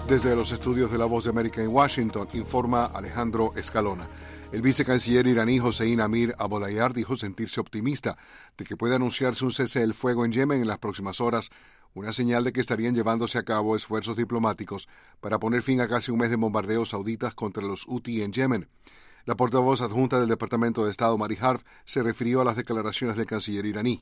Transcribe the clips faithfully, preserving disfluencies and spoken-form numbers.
Desde los estudios de La Voz de América en Washington, informa Alejandro Escalona. El vicecanciller iraní Hossein Amir Abolayar dijo sentirse optimista de que pueda anunciarse un cese del fuego en Yemen en las próximas horas, una señal de que estarían llevándose a cabo esfuerzos diplomáticos para poner fin a casi un mes de bombardeos sauditas contra los Houthi en Yemen. La portavoz adjunta del Departamento de Estado, Mari Harf, se refirió a las declaraciones del canciller iraní.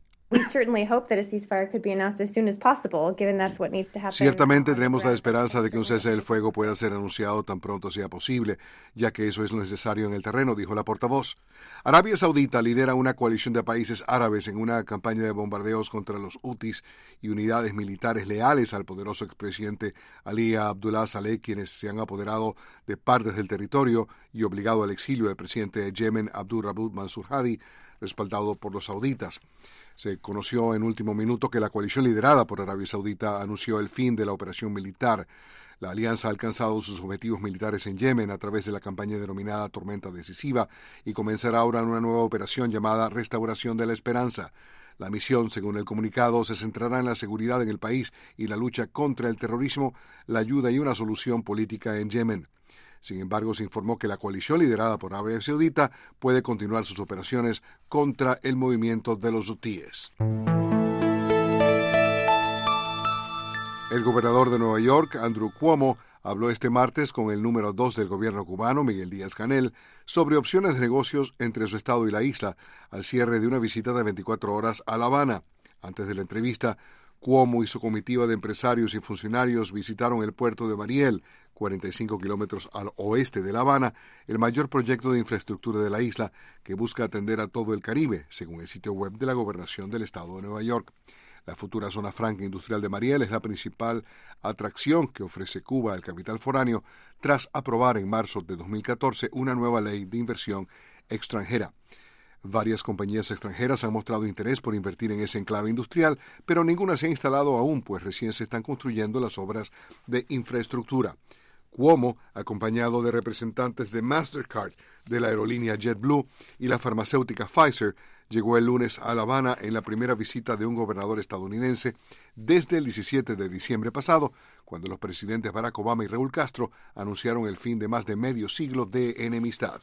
Ciertamente tenemos la esperanza de que un cese del fuego pueda ser anunciado tan pronto sea posible, ya que eso es lo necesario en el terreno, dijo la portavoz. Arabia Saudita lidera una coalición de países árabes en una campaña de bombardeos contra los Houthis y unidades militares leales al poderoso expresidente Ali Abdullah Saleh, quienes se han apoderado de partes del territorio y obligado al exilio del presidente de Yemen, Abdul Rabbul Mansur Hadi, respaldado por los sauditas. Se conoció en último minuto que la coalición liderada por Arabia Saudita anunció el fin de la operación militar. La alianza ha alcanzado sus objetivos militares en Yemen a través de la campaña denominada Tormenta Decisiva y comenzará ahora una nueva operación llamada Restauración de la Esperanza. La misión, según el comunicado, se centrará en la seguridad en el país y la lucha contra el terrorismo, la ayuda y una solución política en Yemen. Sin embargo, se informó que la coalición liderada por Arabia Saudita puede continuar sus operaciones contra el movimiento de los hutíes. El gobernador de Nueva York, Andrew Cuomo, habló este martes con el número dos del gobierno cubano, Miguel Díaz-Canel, sobre opciones de negocios entre su estado y la isla, al cierre de una visita de veinticuatro horas a La Habana. Antes de la entrevista, Cuomo y su comitiva de empresarios y funcionarios visitaron el puerto de Mariel, cuarenta y cinco kilómetros al oeste de La Habana, el mayor proyecto de infraestructura de la isla que busca atender a todo el Caribe, según el sitio web de la Gobernación del Estado de Nueva York. La futura zona franca industrial de Mariel es la principal atracción que ofrece Cuba al capital foráneo tras aprobar en marzo de dos mil catorce una nueva ley de inversión extranjera. Varias compañías extranjeras han mostrado interés por invertir en ese enclave industrial, pero ninguna se ha instalado aún, pues recién se están construyendo las obras de infraestructura. Cuomo, acompañado de representantes de Mastercard, de la aerolínea JetBlue y la farmacéutica Pfizer, llegó el lunes a La Habana en la primera visita de un gobernador estadounidense desde el diecisiete de diciembre pasado, cuando los presidentes Barack Obama y Raúl Castro anunciaron el fin de más de medio siglo de enemistad.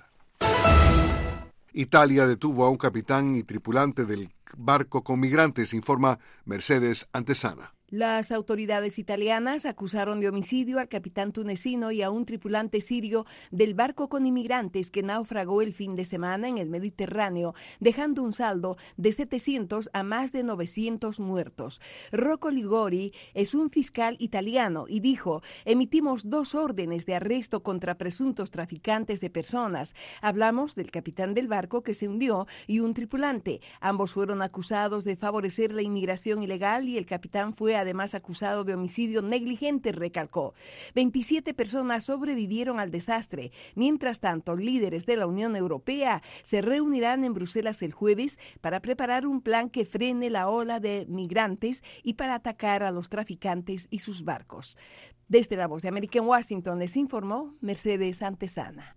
Italia detuvo a un capitán y tripulante del barco con migrantes, informa Mercedes Antesana. Las autoridades italianas acusaron de homicidio al capitán tunecino y a un tripulante sirio del barco con inmigrantes que naufragó el fin de semana en el Mediterráneo, dejando un saldo de setecientos a más de novecientos muertos. Rocco Ligori es un fiscal italiano y dijo: emitimos dos órdenes de arresto contra presuntos traficantes de personas. Hablamos del capitán del barco que se hundió y un tripulante. Ambos fueron acusados de favorecer la inmigración ilegal y el capitán fue además acusado de homicidio negligente, recalcó. veintisiete personas sobrevivieron al desastre. Mientras tanto, líderes de la Unión Europea se reunirán en Bruselas el jueves para preparar un plan que frene la ola de migrantes y para atacar a los traficantes y sus barcos. Desde La Voz de América en Washington les informó Mercedes Antesana.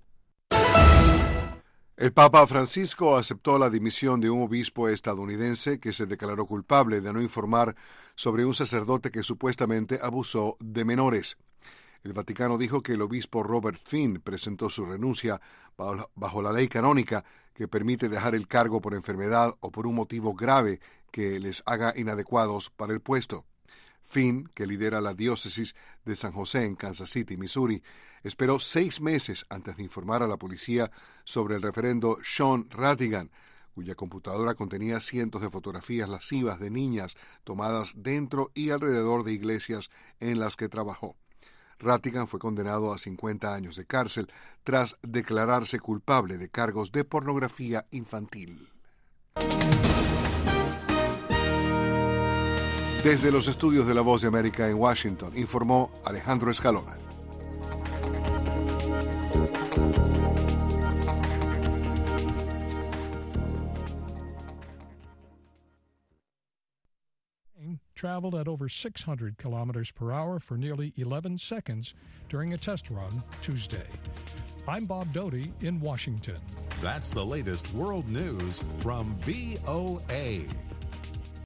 El Papa Francisco aceptó la dimisión de un obispo estadounidense que se declaró culpable de no informar sobre un sacerdote que supuestamente abusó de menores. El Vaticano dijo que el obispo Robert Finn presentó su renuncia bajo la ley canónica que permite dejar el cargo por enfermedad o por un motivo grave que les haga inadecuados para el puesto. Finn, que lidera la diócesis de San José en Kansas City, Missouri, esperó seis meses antes de informar a la policía sobre el referendo Sean Rattigan, cuya computadora contenía cientos de fotografías lascivas de niñas tomadas dentro y alrededor de iglesias en las que trabajó. Rattigan fue condenado a cincuenta años de cárcel tras declararse culpable de cargos de pornografía infantil. Desde los estudios de La Voz de América en Washington, informó Alejandro Escalona. Traveled at over six hundred kilometers per hour for nearly eleven seconds during a test run Tuesday. I'm Bob Doty in Washington. That's the latest world news from V O A.